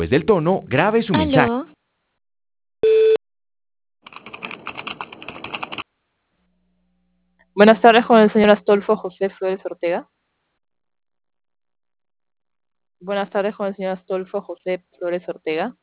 Después del tono, grabe su mensaje. Aló. Buenas tardes con el señor Astolfo José Flores Ortega. Buenas tardes con el señor Astolfo José Flores Ortega.